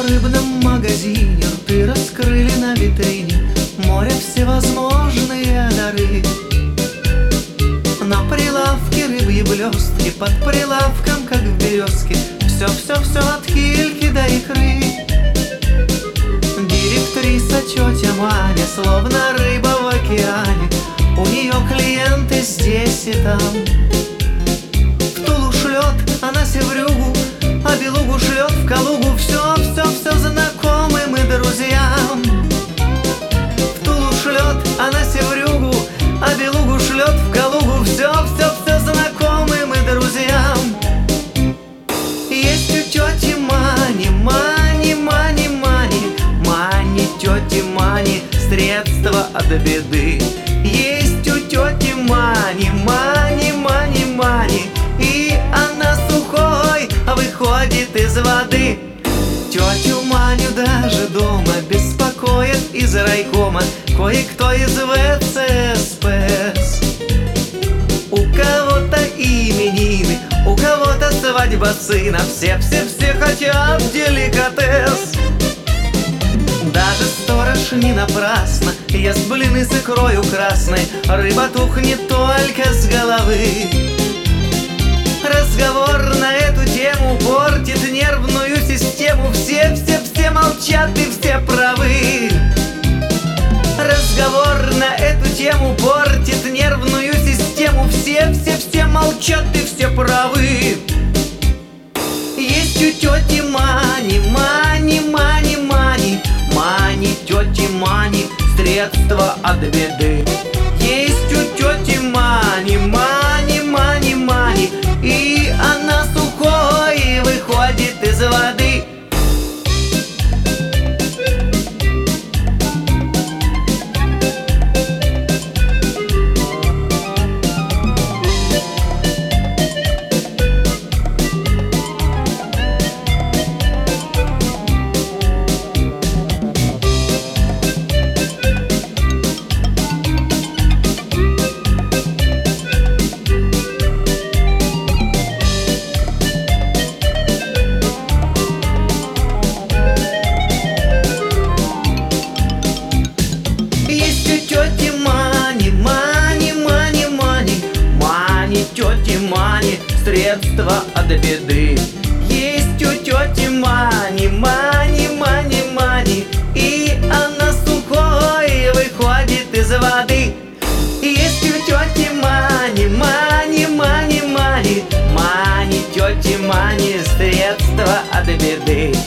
рыбном магазине рты раскрыли на витрине море всевозможные дары. На прилавке рыбьи блестки, под прилавком, как в березке, все от кильки до икры. Директриса тетя Маня, словно рыба в океане, у нее клиенты здесь и там. В Тулу шлет она севрюгу, а белугу шлет в Калугу все знакомым и друзьям. В Тулу шлет она севрюгу, а белугу шлет в Калугу все знакомым и друзьям. Есть у тети Мани, Мани, тети Мани, средства от беды. Есть у тети Мани, Мани, и она сухой выходит из воды. Тетю Маню даже дома беспокоит из райкома кое-кто из ВЦСПС. У кого-то именины, у кого-то свадьба сына, все хотят деликатес. Даже сторож не напрасно ест блины с икрою красной, рыба тухнет только с головы. Разговор на эту тему портит нервную систему, все молчат и все правы. Разговор на эту тему портит нервную систему, все молчат и все правы. Есть у тети Мани, Мани, тети Мани, средства от беды. Есть у тети Мани, Мани, и она сухой выходит из воды. Тети Мани, средства от беды. Есть у тети Мани, Мани, и она сухой выходит из воды. Есть у тети Мани, Мани, тети Мани, средства от беды.